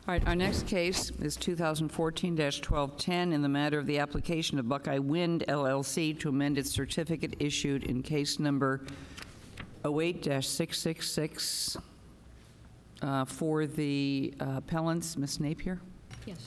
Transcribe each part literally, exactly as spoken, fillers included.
All right, our next case is two thousand fourteen dash twelve ten in the matter of the application of Buckeye Wind L L C to amend its certificate issued in case number oh eight dash six six six uh, for the uh, appellants. Miz Napier? Yes.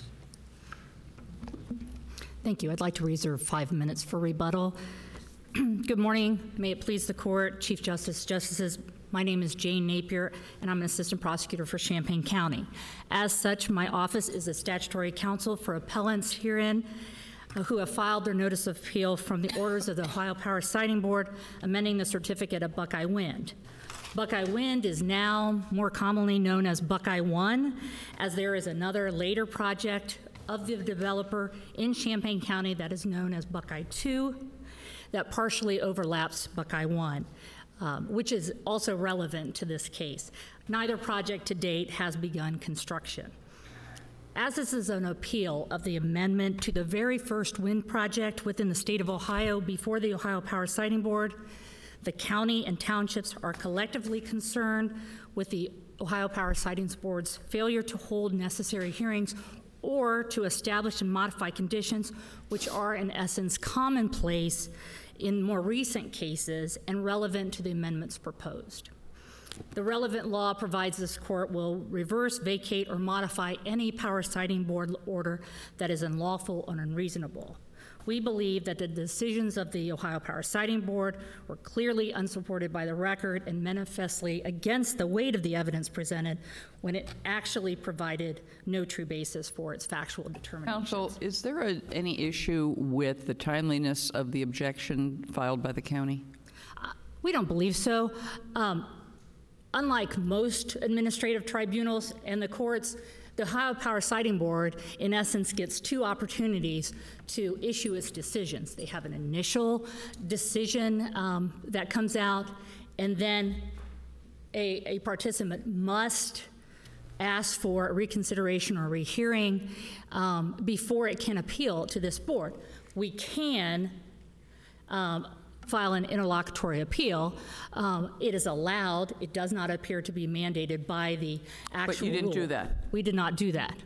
Thank you. I'd like to reserve five minutes for rebuttal. Good morning. May it please the court, Chief Justice, Justices. My name is Jane Napier, and I'm an assistant prosecutor for Champaign County. As such, my office is a statutory counsel for appellants herein uh, who have filed their notice of appeal from the orders of the Ohio Power Siting Board amending the certificate of Buckeye Wind. Buckeye Wind is now more commonly known as Buckeye One, as there is another later project of the developer in Champaign County that is known as Buckeye Two that partially overlaps Buckeye One. Um, which is also relevant to this case. Neither project to date has begun construction. As this is an appeal of the amendment to the very first wind project within the state of Ohio before the Ohio Power Siting Board, the county and townships are collectively concerned with the Ohio Power Siting Board's failure to hold necessary hearings or to establish and modify conditions which are in essence commonplace in more recent cases and relevant to the amendments proposed. The relevant law provides this court will reverse, vacate, or modify any Power Siting Board order that is unlawful or unreasonable. We believe that the decisions of the Ohio Power Siting Board were clearly unsupported by the record and manifestly against the weight of the evidence presented when it actually provided no true basis for its factual determinations. Counsel, is there a, any issue with the timeliness of the objection filed by the county? Uh, we don't believe so. Um, unlike most administrative tribunals and the courts, the Ohio Power Siting Board, in essence, gets two opportunities to issue its decisions. They have an initial decision um, that comes out, and then a, a participant must ask for a reconsideration or rehearing um, before it can appeal to this board. We can um, file an interlocutory appeal. Um, it is allowed. It does not appear to be mandated by the actual But you didn't rule. do that? We did not do that.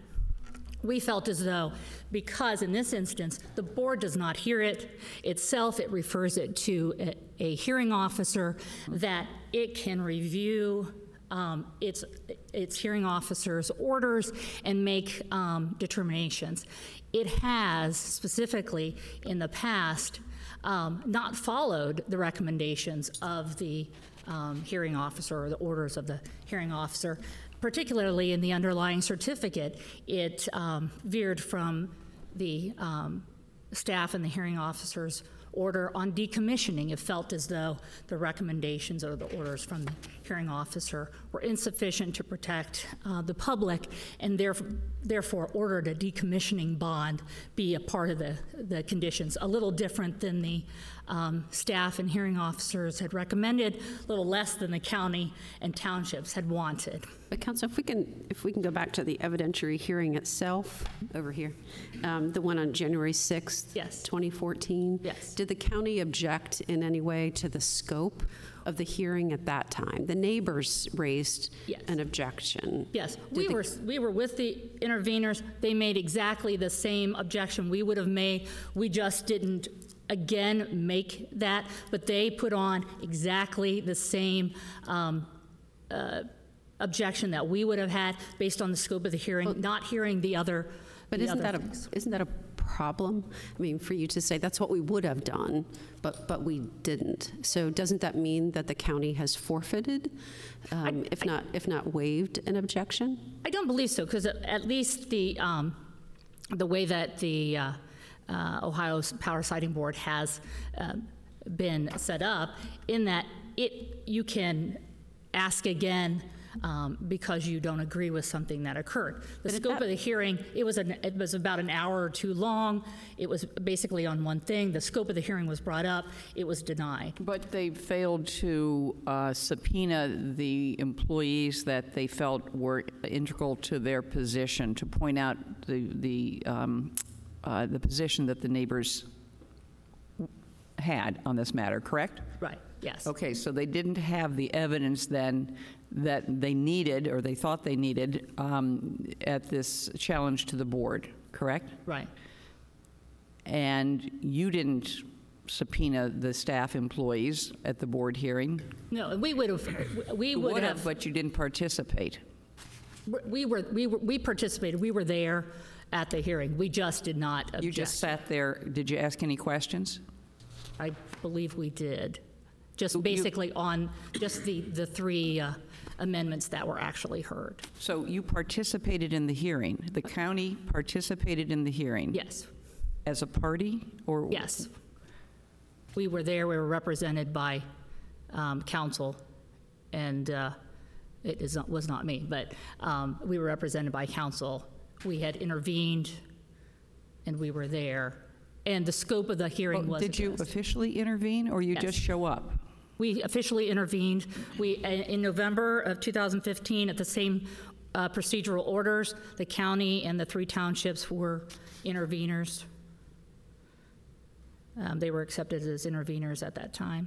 We felt as though, because in this instance, the board does not hear it itself, it refers it to a, a hearing officer, that it can review um, its, its hearing officer's orders and make um, determinations. It has specifically in the past Um, not followed the recommendations of the um, hearing officer or the orders of the hearing officer, particularly in the underlying certificate. It um, veered from the um, staff and the hearing officer's order on decommissioning. It felt as though the recommendations or the orders from the hearing officer were insufficient to protect uh, the public, and therefore, therefore ordered a decommissioning bond be a part of the, the conditions. A little different than the um, staff and hearing officers had recommended, a little less than the county and townships had wanted. But Counsel, if we can, if we can go back to the evidentiary hearing itself over here, um, the one on January sixth, Yes. twenty fourteen. Yes. Did the county object in any way to the scope of the hearing at that time? The neighbors raised Yes. an objection. Yes, Did we the- were we were with the interveners. They made exactly the same objection we would have made. We just didn't again make that, but they put on exactly the same um, uh, objection that we would have had based on the scope of the hearing, Well, not hearing the other. But the isn't other that things. a isn't that a problem? I mean, for you to say that's what we would have done, but but we didn't. So doesn't that mean that the county has forfeited, um, I- if I- not if not waived an objection? I don't believe so, because at least the um, the way that the uh, uh, Ohio Power Siting Board has uh, been set up, in that it you can ask again um, because you don't agree with something that occurred. The But at scope that- of the hearing, it was an, it was about an hour or two long. It was basically on one thing. The scope of the hearing was brought up. It was denied. But they failed to uh, subpoena the employees that they felt were integral to their position, to point out the the um, uh, the position that the neighbors had on this matter, correct? Right, yes. Okay, so they didn't have the evidence then that they needed, or they thought they needed, um, at this challenge to the board, correct? Right. And you didn't subpoena the staff employees at the board hearing? No, we would have, we You would have, but you didn't participate. we were, we were, we participated, we were there at the hearing. We just did not object. You just sat there. Did you ask any questions? I believe we did. Just You- basically on just the, the three uh, amendments that were actually heard. So you participated in the hearing. The county participated in the hearing? Yes, As a party, or? yes. We were there, we were represented by um, council, and uh, it is not, was not me, but um, we were represented by council. We had intervened, and we were there. And the scope of the hearing Well, was Did you addressed. officially intervene, or you Yes. just show up? We officially intervened. We, in November of two thousand fifteen, at the same uh, procedural orders, the county and the three townships were interveners. Um, They were accepted as interveners at that time.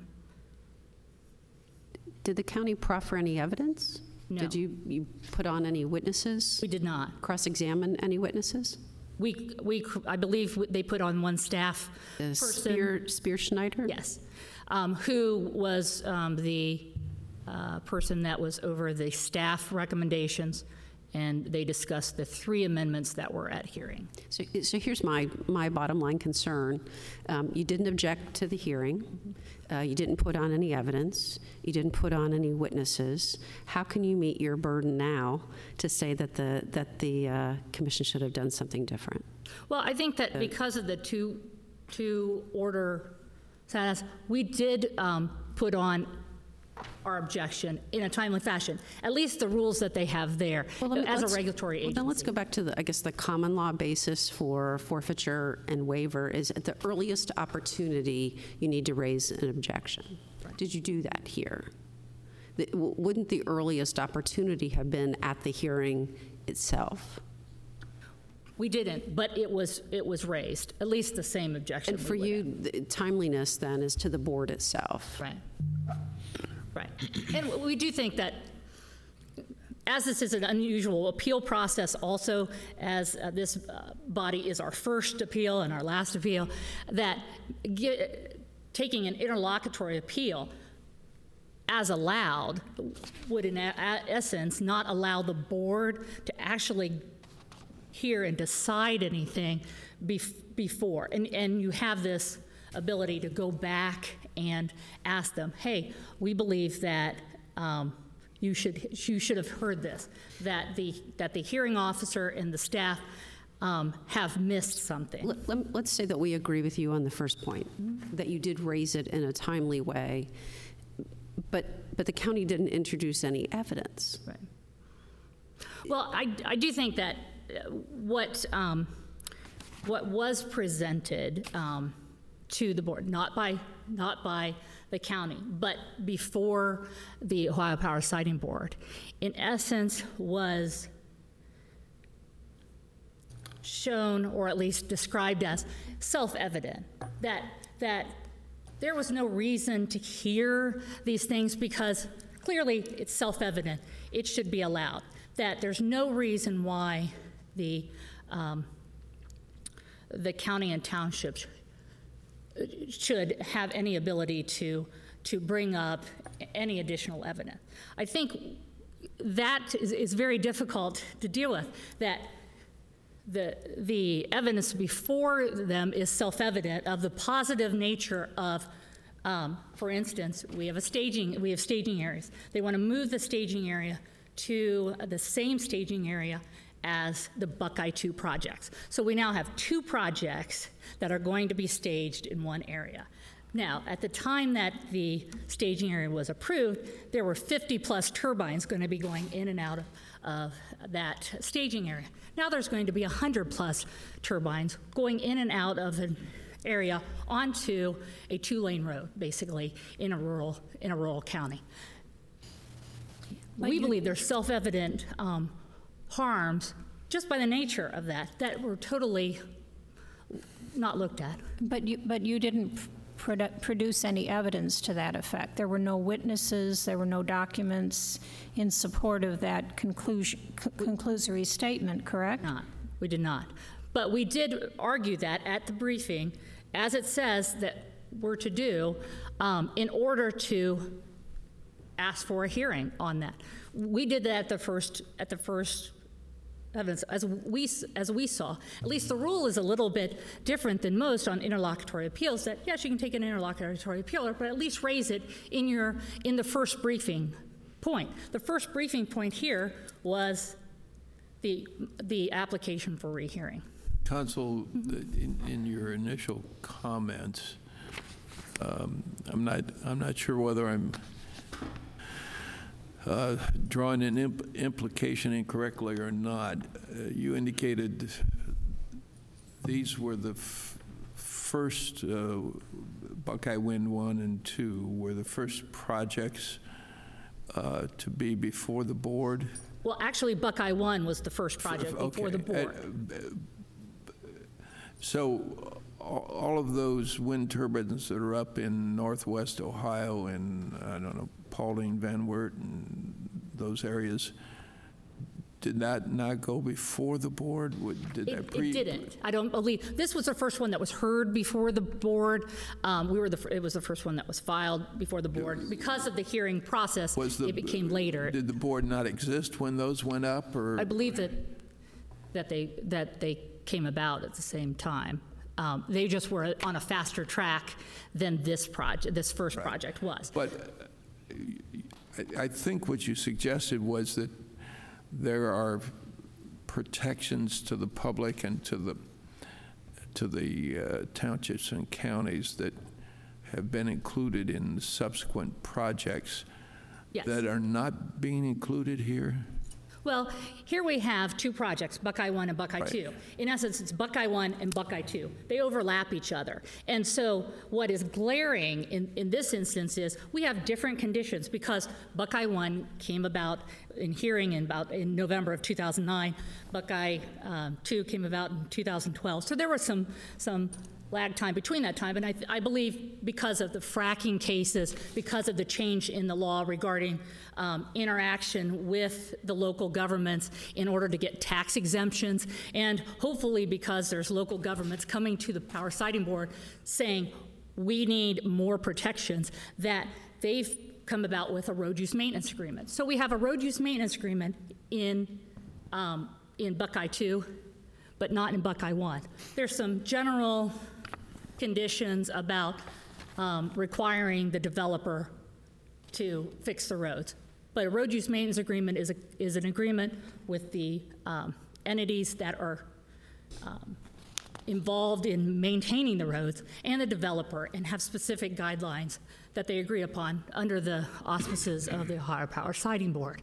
Did the county proffer any evidence? No. Did you, you put on any witnesses? We did not. Cross-examine any witnesses? We, we, I believe they put on one staff Uh, person. Spear, Spear Schneider? Yes, um, who was um, the uh, person that was over the staff recommendations, and they discussed the three amendments that were at hearing. So, so here's my, my bottom line concern. Um, You didn't object to the hearing. Uh, You didn't put on any evidence. You didn't put on any witnesses. How can you meet your burden now to say that the, that the uh, commission should have done something different? Well, I think that because of the two, two order status, we did um, put on our objection in a timely fashion, at least the rules that they have there Well, let me- as a let's- regulatory well, agency. Then let's go back to the, I guess, the common law basis for forfeiture and waiver is at the earliest opportunity, you need to raise an objection. Did you do that here? The- w- Wouldn't the earliest opportunity have been at the hearing itself? We didn't, but it was, it was raised, at least the same objection. And we for would you, have. the timeliness then is to the board itself. Right. Right. And we do think that, as this is an unusual appeal process also, as uh, this uh, body is our first appeal and our last appeal, that ge- taking an interlocutory appeal as allowed would in a- a- essence not allow the board to actually hear and decide anything bef- before. And, and you have this ability to go back and ask them, hey, we believe that um, you should you should have heard this, that the that the hearing officer and the staff um, have missed something. Let- let- Let's say that we agree with you on the first point, that you did raise it in a timely way, but, but the county didn't introduce any evidence. Right. Well, I, I do think that uh, what um, what was presented um, to the board, not by not by the county, but before the Ohio Power Siting Board, in essence was shown, or at least described as self-evident, that that there was no reason to hear these things because clearly it's self-evident it should be allowed, that there's no reason why the um, the county and townships should have any ability to to bring up any additional evidence. I think that is, is very difficult to deal with, that the, the evidence before them is self-evident of the positive nature of, um, for instance, we have a staging, we have staging areas. They want to move the staging area to the same staging area as the Buckeye two projects. So we now have two projects that are going to be staged in one area. Now, at the time that the staging area was approved, there were fifty-plus turbines going to be going in and out of, of that staging area. Now there's going to be one hundred plus turbines going in and out of an area onto a two-lane road, basically, in a rural, in a rural county. We believe there's self-evident um, harms just by the nature of that, that were totally not looked at. But you, but you didn't produ- produce any evidence to that effect. There were no witnesses, there were no documents in support of that conclusion, c- conclusory statement, correct? Not. We did not. But we did argue that at the briefing, as it says that we're to do, um, in order to ask for a hearing on that. We did that at the first, at the first evidence, as we, as we saw. At least the rule is a little bit different than most on interlocutory appeals, that yes, you can take an interlocutory appeal, but at least raise it in your, in the first briefing point. The first briefing point here was the, the application for rehearing. Counsel, in, in your initial comments, um, I'm not, I'm not sure whether I'm uh, drawing an imp implication incorrectly or not. Uh, you indicated these were the f first, uh, Buckeye Wind one and two, were the first projects uh, to be before the board? Well, actually, Buckeye One was the first project Okay. before the board. Uh, So all all of those wind turbines that are up in northwest Ohio and, I don't know, Paulding, Van Wert, and those areas, did that not go before the board? Would- Did that It, pre? it didn't. I don't believe, this was the first one that was heard before the board. Um, we were the, fir- it was the first one that was filed before the board. Because of the hearing process, Was the- it became later. Did the board not exist when those went up, or? I believe that, that they, that they came about at the same time. Um, they just were on a faster track than this project, this first project was. But uh, I- I think what you suggested was that there are protections to the public and to the, to the uh, townships and counties that have been included in subsequent projects Yes. that are not being included here? Well, here we have two projects, Buckeye One and Buckeye Right. Two. In essence, it's Buckeye One and Buckeye Two. They overlap each other. And so what is glaring in, in this instance is we have different conditions because Buckeye One came about in hearing in about in November of two thousand nine. Buckeye um, Two came about in two thousand twelve. So there was some, some lag time between that time, and I, I believe because of the fracking cases, because of the change in the law regarding um, interaction with the local governments in order to get tax exemptions, and hopefully because there's local governments coming to the Power Siting Board saying, we need more protections, that they've come about with a road use maintenance agreement. So we have a road use maintenance agreement in, um, in Buckeye Two, but not in Buckeye One. There's some general conditions about um, requiring the developer to fix the roads. But a road use maintenance agreement is, a, is an agreement with the um, entities that are um, involved in maintaining the roads and the developer, and have specific guidelines that they agree upon under the auspices of the Ohio Power Siting Board.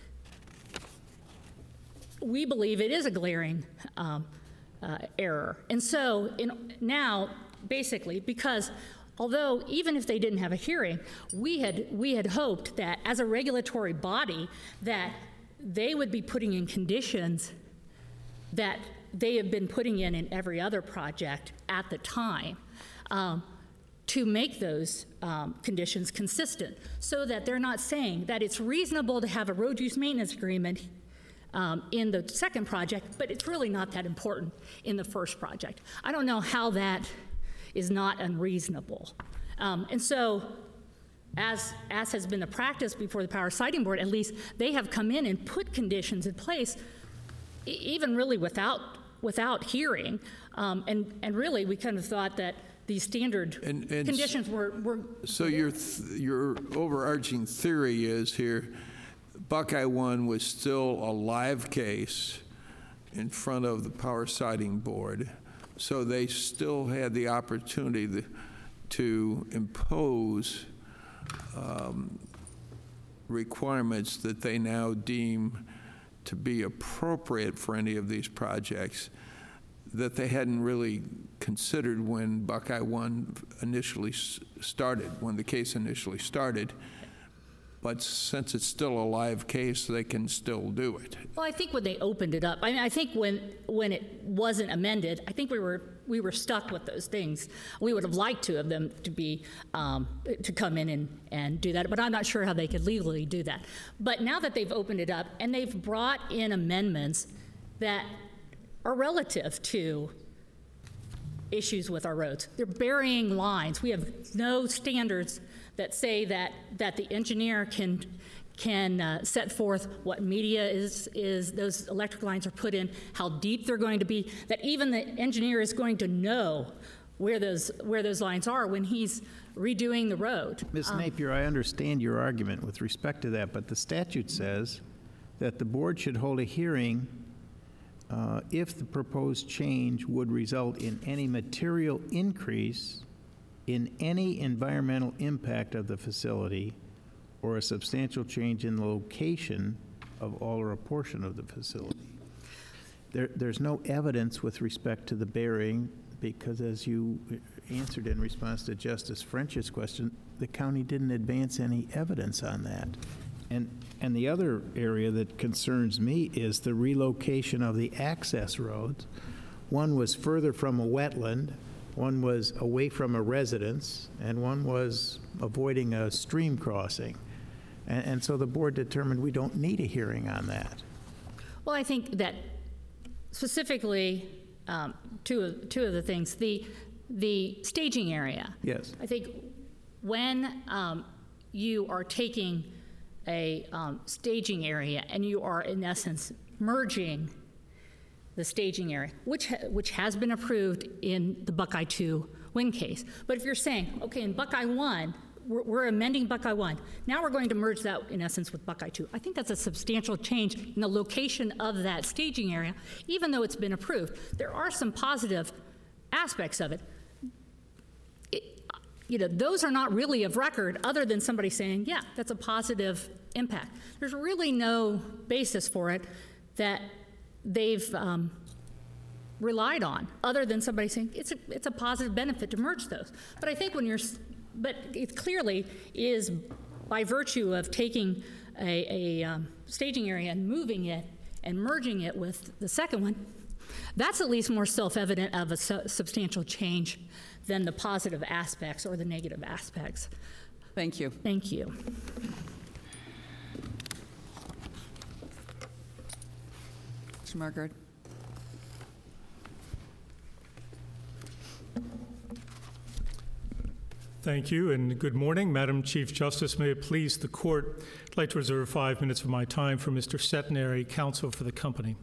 We believe it is a glaring um, uh, error. And so in, now, basically, because although even if they didn't have a hearing, we had, we had hoped that as a regulatory body that they would be putting in conditions that they have been putting in in every other project at the time, um, to make those um, conditions consistent, so that they're not saying that it's reasonable to have a road use maintenance agreement Um, in the second project, but it's really not that important in the first project. I don't know how that is not unreasonable. Um, and so, as, as has been the practice before the Power Siting Board, at least they have come in and put conditions in place, e even really without, without hearing. Um, and, and really, we kind of thought that these standard And- and conditions were, were So your, th your overarching theory is here, Buckeye One was still a live case in front of the Power Siting Board, so they still had the opportunity to, to impose um, requirements that they now deem to be appropriate for any of these projects that they hadn't really considered when Buckeye One initially s- started, when the case initially started. but since it's still a live case, they can still do it. Well, I think when they opened it up, I mean, I think when when it wasn't amended, I think we were we were stuck with those things. We would have liked to have them to be um, to come in and, and do that, but I'm not sure how they could legally do that. But now that they've opened it up and they've brought in amendments that are relative to issues with our roads, they're burying lines. We have no standards that say that that the engineer can can uh, set forth what media is is those electric lines are put in, how deep they're going to be, that even the engineer is going to know where those where those lines are when he's redoing the road. Miz Um, Napier, I understand your argument with respect to that, but the statute says that the board should hold a hearing uh, if the proposed change would result in any material increase in any environmental impact of the facility or a substantial change in the location of all or a portion of the facility. There, there's no evidence with respect to the burying because, as you answered in response to Justice French's question, the county didn't advance any evidence on that. And, and the other area that concerns me is the relocation of the access roads. One was further from a wetland, one was away from a residence, and one was avoiding a stream crossing. And, and so the board determined we don't need a hearing on that. Well, I think that specifically, um, two of two of the things, the the staging area. Yes. I think when um, you are taking a um, staging area and you are in essence merging the staging area, which ha which has been approved in the Buckeye two wind case. But if you're saying, okay, in Buckeye one, we're, we're amending Buckeye one, now we're going to merge that in essence with Buckeye two. I think that's a substantial change in the location of that staging area, even though it's been approved. There are some positive aspects of it. It, you know, those are not really of record other than somebody saying, yeah, that's a positive impact. There's really no basis for it that they've um, relied on, other than somebody saying it's a, it's a positive benefit to merge those. But I think when you're, but it clearly is by virtue of taking a, a um, staging area and moving it and merging it with the second one, that's at least more self-evident of a su substantial change than the positive aspects or the negative aspects. Thank you. Thank you. Mister Margaret. Thank you, and good morning, Madam Chief Justice. May it please the court, I'd like to reserve five minutes of my time for Mister Centenary, counsel for the company.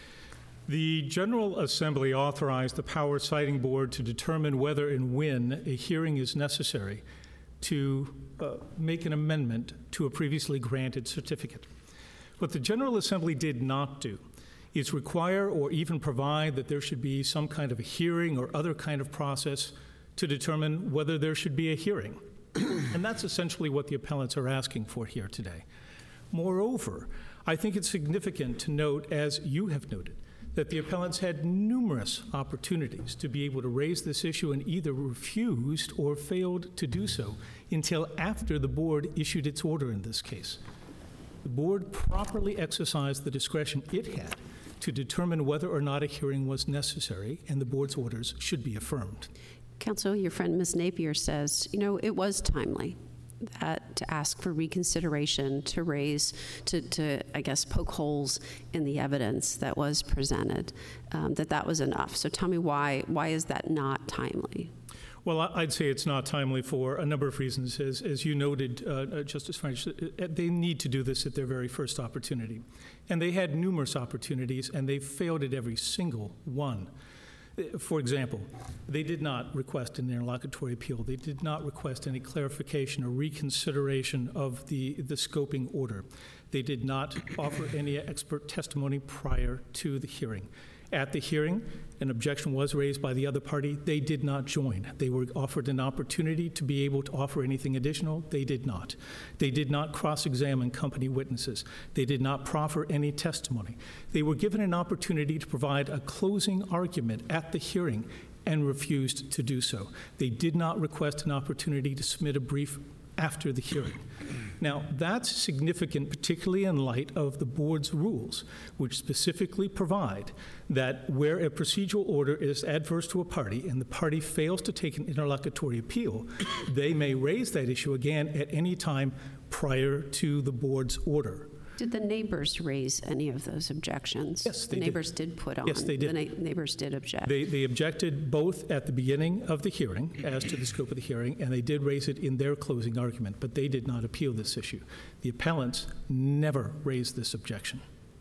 The General Assembly authorized the Power Siting Board to determine whether and when a hearing is necessary to uh, make an amendment to a previously granted certificate. What the General Assembly did not do is require or even provide that there should be some kind of a hearing or other kind of process to determine whether there should be a hearing. And that's essentially what the appellants are asking for here today. Moreover, I think it's significant to note, as you have noted, that the appellants had numerous opportunities to be able to raise this issue and either refused or failed to do so until after the board issued its order in this case. The board properly exercised the discretion it had to determine whether or not a hearing was necessary, and the board's orders should be affirmed. Counsel, your friend Miz Napier says, you know, it was timely that to ask for reconsideration, to raise, to, to I guess, poke holes in the evidence that was presented, um, that that was enough. So tell me why, why is that not timely? Well, I'd say it's not timely for a number of reasons. As, as you noted, uh, Justice French, they need to do this at their very first opportunity. And they had numerous opportunities, and they failed at every single one. For example, they did not request an interlocutory appeal. They did not request any clarification or reconsideration of the, the scoping order. They did not offer any expert testimony prior to the hearing. At the hearing, an objection was raised by the other party. They did not join. They were offered an opportunity to be able to offer anything additional. They did not. They did not cross-examine company witnesses. They did not proffer any testimony. They were given an opportunity to provide a closing argument at the hearing and refused to do so. They did not request an opportunity to submit a brief after the hearing. Now, that's significant, particularly in light of the board's rules, which specifically provide that where a procedural order is adverse to a party and the party fails to take an interlocutory appeal, they may raise that issue again at any time prior to the board's order. Did the neighbors raise any of those objections? Yes, they The did. neighbors did put on. Yes, they did. The na- neighbors did object. They, they objected both at the beginning of the hearing as to the scope of the hearing, and they did raise it in their closing argument, but they did not appeal this issue. The appellants never raised this objection.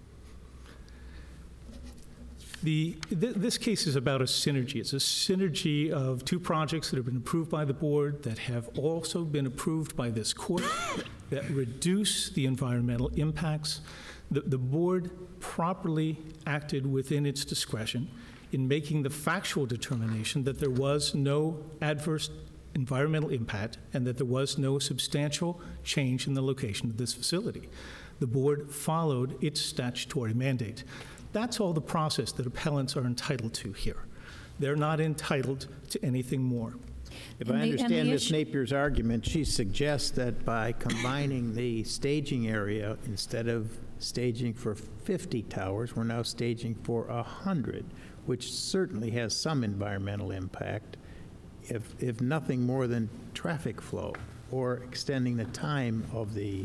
The, th- this case is about a synergy. It's a synergy of two projects that have been approved by the board that have also been approved by this court that reduce the environmental impacts. The, the board properly acted within its discretion in making the factual determination that there was no adverse environmental impact and that there was no substantial change in the location of this facility. The board followed its statutory mandate. That's all the process that appellants are entitled to here. They're not entitled to anything more. If And I the- and the understand Miz issue- Napier's argument, she suggests that by combining the staging area, instead of staging for fifty towers, we're now staging for one hundred, which certainly has some environmental impact, if, if nothing more than traffic flow, or extending the time of the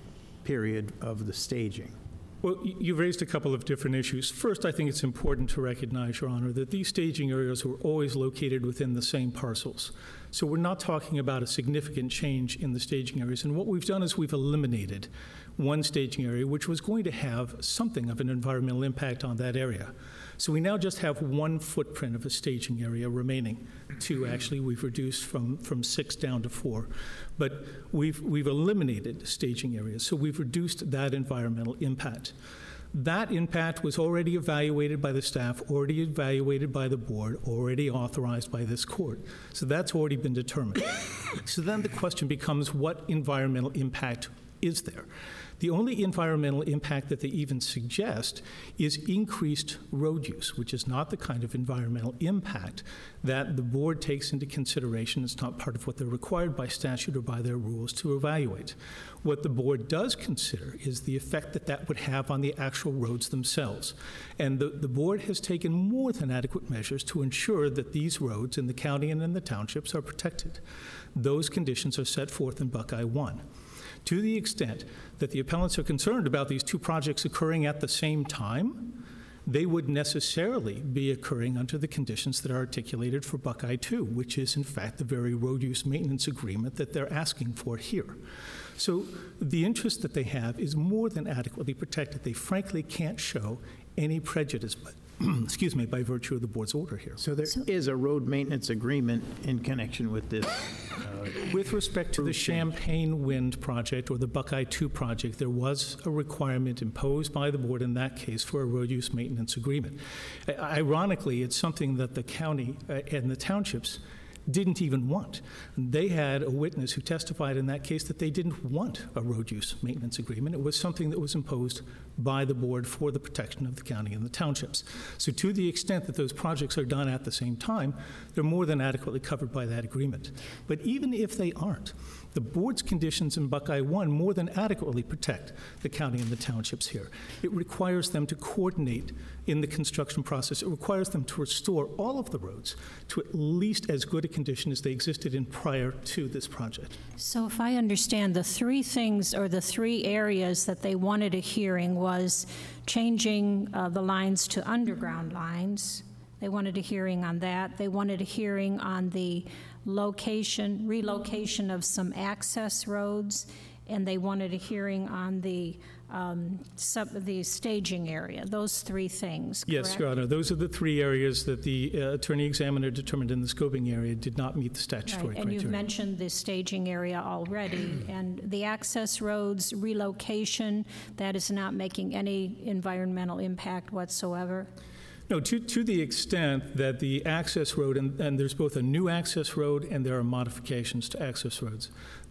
period of the staging. Well, y- you've raised a couple of different issues. First, I think it's important to recognize, Your Honor, that these staging areas were always located within the same parcels. So we're not talking about a significant change in the staging areas. And what we've done is we've eliminated one staging area, which was going to have something of an environmental impact on that area. So we now just have one footprint of a staging area remaining. Two, actually, we've reduced from, from six down to four. But we've, we've eliminated staging areas, so we've reduced that environmental impact. That impact was already evaluated by the staff, already evaluated by the board, already authorized by this court. So that's already been determined. So then the question becomes, what environmental impact is there? The only environmental impact that they even suggest is increased road use, which is not the kind of environmental impact that the board takes into consideration. It's not part of what they're required by statute or by their rules to evaluate. What the board does consider is the effect that that would have on the actual roads themselves. And the, the board has taken more than adequate measures to ensure that these roads in the county and in the townships are protected. Those conditions are set forth in Buckeye one. To the extent that the appellants are concerned about these two projects occurring at the same time, they would necessarily be occurring under the conditions that are articulated for Buckeye two, which is, in fact, the very road use maintenance agreement that they're asking for here. So the interest that they have is more than adequately protected. They frankly can't show any prejudice, but excuse me, by virtue of the board's order here. So there is a road maintenance agreement in connection with this. uh, With respect to the Champagne Wind project or the Buckeye two project, there was a requirement imposed by the board in that case for a road use maintenance agreement. I- Ironically, it's something that the county uh, and the townships didn't even want. They had a witness who testified in that case that they didn't want a road use maintenance agreement. It was something that was imposed by the board for the protection of the county and the townships. So to the extent that those projects are done at the same time, they're more than adequately covered by that agreement. But even if they aren't, the board's conditions in Buckeye one more than adequately protect the county and the townships here. It requires them to coordinate in the construction process. It requires them to restore all of the roads to at least as good a condition as they existed in prior to this project. So if I understand, the three things, or the three areas that they wanted a hearing was changing uh, the lines to underground lines. They wanted a hearing on that. They wanted a hearing on the location, relocation of some access roads, and they wanted a hearing on the um, sub, the staging area. Those three things, correct? Yes, Your Honor. Those are the three areas that the uh, attorney examiner determined in the scoping area did not meet the statutory Right, criteria. and you've mentioned the staging area already, and the access roads relocation, that is not making any environmental impact whatsoever? No, to, to the extent that the access road, and, and there's both a new access road and there are modifications to access roads.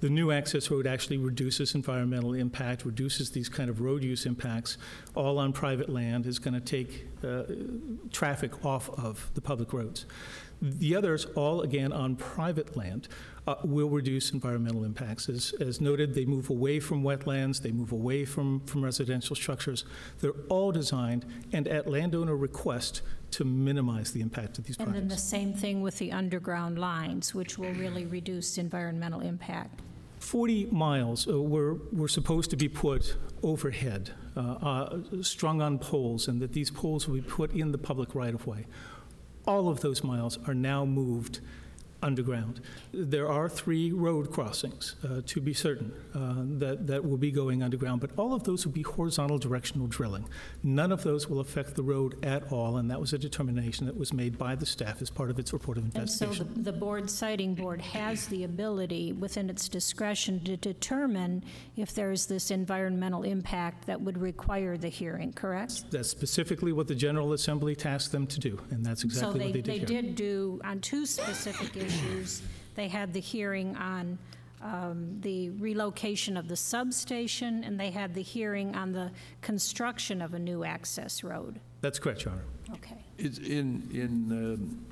The new access road actually reduces environmental impact, reduces these kind of road use impacts, all on private land, is going to take uh, traffic off of the public roads. The others, all again on private land, uh, will reduce environmental impacts. As, as noted, they move away from wetlands, they move away from, from residential structures. They're all designed and at landowner request to minimize the impact of these And projects. then the same thing with the underground lines, which will really reduce environmental impact. forty miles uh, were, were supposed to be put overhead, uh, uh, strung on poles, and that these poles will be put in the public right-of-way. All of those miles are now moved underground. There are three road crossings, uh, to be certain, uh, that, that will be going underground, but all of those will be horizontal directional drilling. None of those will affect the road at all, and that was a determination that was made by the staff as part of its report of And so investigation. the, the board, siting board, has the ability within its discretion to determine if there's this environmental impact that would require the hearing, correct? That's specifically what the General Assembly tasked them to do, and that's exactly So what they, they did they here. did do, on two specific issues, they had the hearing on um, the relocation of the substation, and they had the hearing on the construction of a new access road. That's correct, Your Honor. Okay. It's in, in um,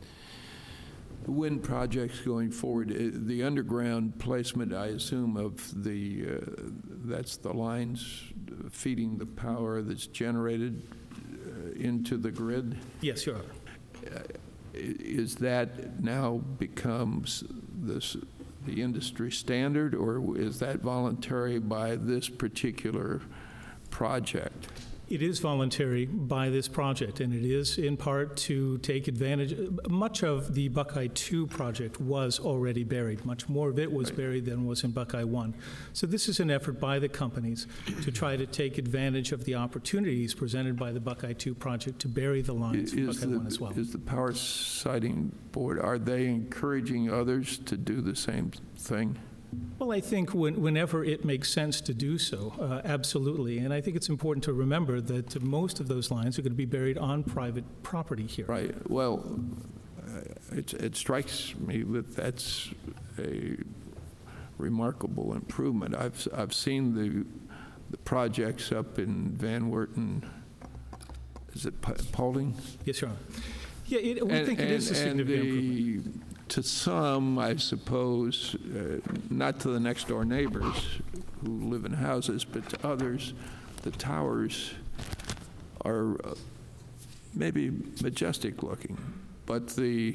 wind projects going forward, uh, the underground placement, I assume, of the, uh, that's the lines feeding the power that's generated uh, into the grid. Yes, Your Honor. Is that now becomes this, the industry standard, or is that voluntary by this particular project? It is voluntary by this project, and it is in part to take advantage. Much of the Buckeye two project was already buried. Much more of it was buried than was in Buckeye one. So this is an effort by the companies to try to take advantage of the opportunities presented by the Buckeye two project to bury the lines from Is Buckeye the, one as well. is the Power Siting Board, are they encouraging others to do the same thing? Well, I think when, whenever it makes sense to do so, uh, absolutely. And I think it's important to remember that most of those lines are going to be buried on private property here. Right, well, uh, it, it strikes me that that's a remarkable improvement. I've, I've seen the, the projects up in Van Werton, is it Pa- Paulding? Yes, Your Honor. Yeah, it, we And- think it is a and- significant and the- improvement. To some, I suppose, uh, not to the next-door neighbors who live in houses, but to others, the towers are uh, maybe majestic-looking, but the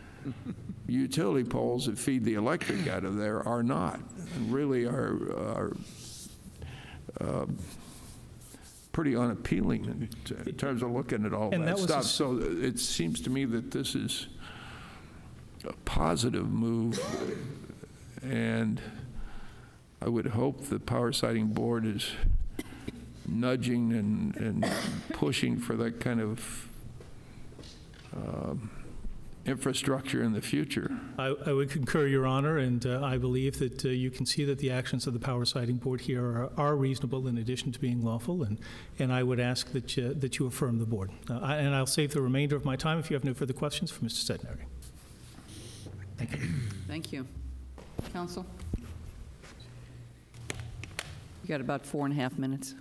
utility poles that feed the electric out of there are not, and really are, are uh, pretty unappealing in, in terms of looking at all And that that was a stuff. s- So it seems to me that this is a positive move, and I would hope the Power Siting Board is nudging and, and pushing for that kind of um, infrastructure in the future. I, I would concur, Your Honor, and uh, I believe that uh, you can see that the actions of the Power Siting Board here are, are reasonable in addition to being lawful, and, and I would ask that you, that you affirm the board. Uh, I, and I'll save the remainder of my time if you have no further questions for Mister Sednary. Thank you. Thank you. Counsel? You got about four and a half minutes.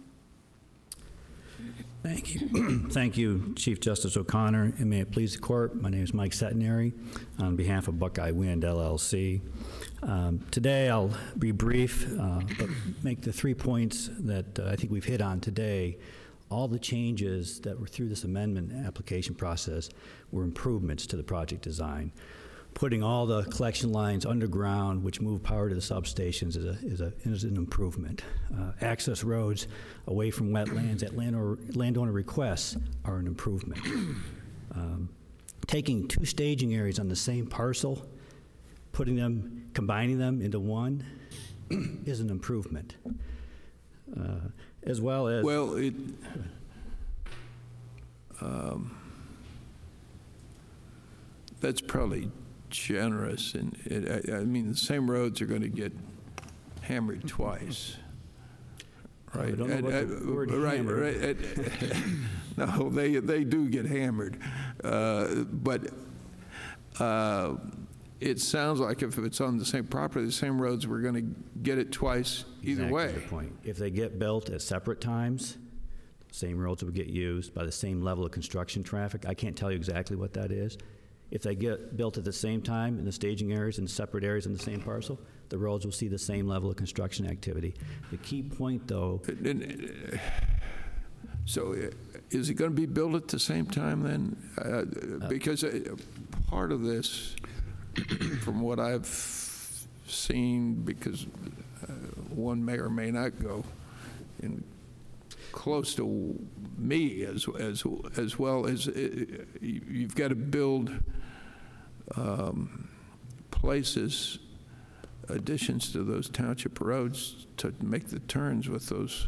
Thank you. Thank you, Chief Justice O'Connor, and may it please the court. My name is Mike Setnary on behalf of Buckeye Wind, L L C. Um, today, I'll be brief, uh, but make the three points that uh, I think we've hit on today. All the changes that were through this amendment application process were improvements to the project design. Putting all the collection lines underground, which move power to the substations, is, a, is, a, is an improvement. Uh, access roads away from wetlands at landowner, landowner requests are an improvement. Um, taking two staging areas on the same parcel, putting them, combining them into one, is an improvement. Uh, as well as... Well, it... Um, that's probably generous, and it, I, I mean, the same roads are going to get hammered twice, right? I don't know about And, the uh, word right, hammer. right, and- no, they they do get hammered, uh, but uh, it sounds like if it's on the same property, the same roads, we're going to get it twice either Exactly way. the point. If they get built at separate times, same roads will get used by the same level of construction traffic. I can't tell you exactly what that is. If they get built at the same time in the staging areas and separate areas in the same parcel, the roads will see the same level of construction activity. The key point, though, And, uh, So uh, is it going to be built at the same time then? Uh, Because uh, part of this, from what I've seen, because uh, one may or may not go in close to me as as as well as uh, you've got to build um, places, additions to those township roads to make the turns with those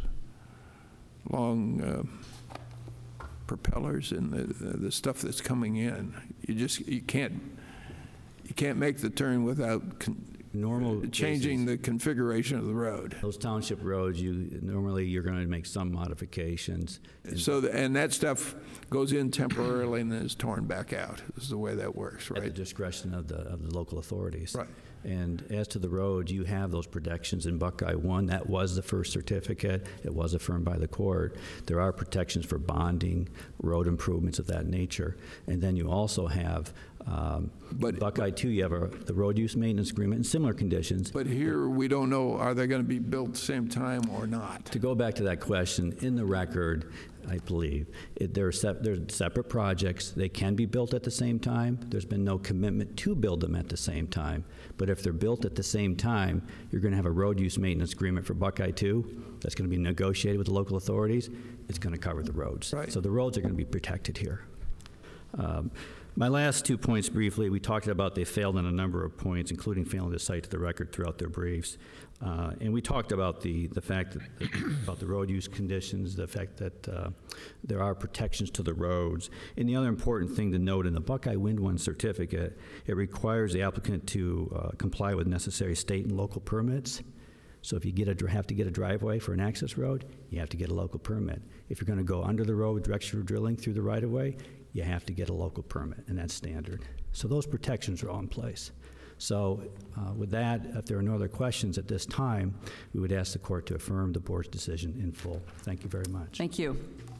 long uh, propellers and the the stuff that's coming in. You just you can't you can't make the turn without con- normal changing cases, the configuration of the road. those township roads, you normally you're going to make some modifications. So the, and that stuff goes in temporarily and then is torn back out. This is the way that works, At the right? discretion of the, of the local authorities. Right. And as to the roads, you have those protections in Buckeye One. That was the first certificate. It was affirmed by the court. There are protections for bonding, road improvements of that nature. And then you also have, um, But- Buckeye Two, you have a, the road use maintenance agreement in similar conditions. But here we don't know, are they going to be built at the same time or not? To go back to that question, in the record, I believe, it, there are sep- there's separate projects. They can be built at the same time. There's been no commitment to build them at the same time. But if they're built at the same time, you're going to have a road use maintenance agreement for Buckeye Two that's going to be negotiated with the local authorities. It's going to cover the roads. Right. So the roads are going to be protected here. Um, My last two points briefly, we talked about they failed on a number of points, including failing to cite to the record throughout their briefs. Uh, and we talked about the, the fact that, about the road use conditions, the fact that uh, there are protections to the roads. And the other important thing to note in the Buckeye Wind One certificate, it requires the applicant to uh, comply with necessary state and local permits. So if you get a, dr- have to get a driveway for an access road, you have to get a local permit. If you're going to go under the road with directional drilling through the right-of-way, you have to get a local permit, and that's standard. So those protections are all in place. So uh, with that, if there are no other questions at this time, we would ask the court to affirm the board's decision in full. Thank you very much. Thank you.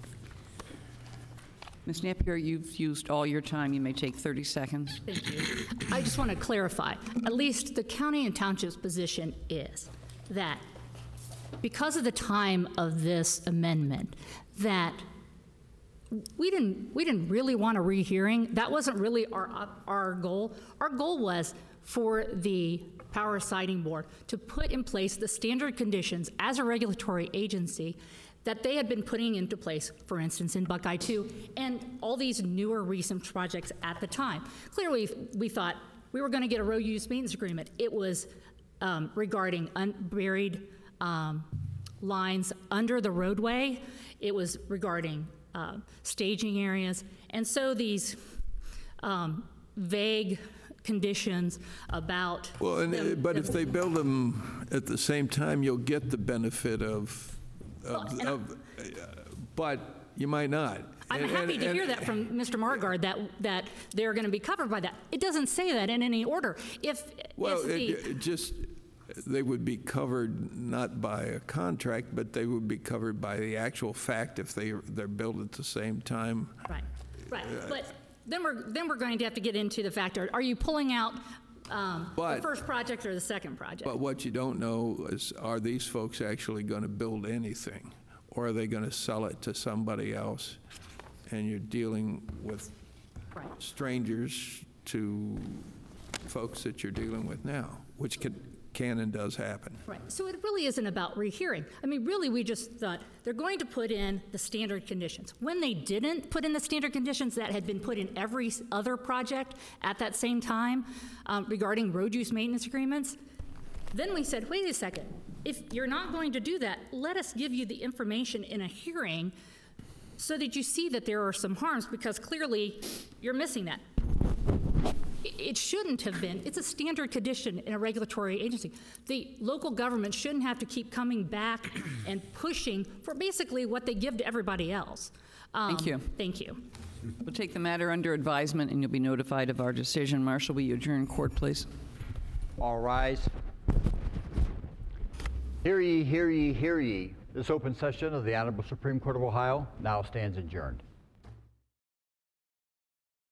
Miz Napier, you've used all your time. You may take thirty seconds. Thank you. I just want to clarify, at least the county and township's position is that because of the time of this amendment, that we didn't, we didn't really want a rehearing. That wasn't really our, our goal. Our goal was for the Power Siting Board to put in place the standard conditions as a regulatory agency that they had been putting into place, for instance, in Buckeye Two, and all these newer recent projects at the time. Clearly, we thought we were going to get a road use maintenance agreement. It was um, regarding unburied um, lines under the roadway. It was regarding uh, staging areas. And so these um, vague conditions about... Well, and, them- uh, but them- if they build them at the same time, you'll get the benefit of, Well, of, and I- of, uh, but you might not. I'm And- happy and- to and- hear that from Mister Margard, that, that they're going to be covered by that. It doesn't say that in any order. If, Well, if the... it, it just, they would be covered not by a contract, but they would be covered by the actual fact if they, they're built at the same time. Right, right. But then we're, then we're going to have to get into the factor, are you pulling out um, the But- first project or the second project? But what you don't know is, are these folks actually going to build anything? Or are they going to sell it to somebody else? And you're dealing with Right. strangers to folks that you're dealing with now, which can, can and does happen. Right, so it really isn't about rehearing. I mean, really, we just thought, they're going to put in the standard conditions. When they didn't put in the standard conditions that had been put in every s- other project at that same time um, regarding road use maintenance agreements, then we said, wait a second, if you're not going to do that, let us give you the information in a hearing so that you see that there are some harms, because clearly you're missing that. It shouldn't have been. It's a standard condition in a regulatory agency. The local government shouldn't have to keep coming back and pushing for basically what they give to everybody else. Thank Um, you. Thank you. We'll take the matter under advisement, and you'll be notified of our decision. Marshal, will you adjourn court, please? All rise. Hear ye, hear ye, hear ye. This open session of the Honorable Supreme Court of Ohio now stands adjourned.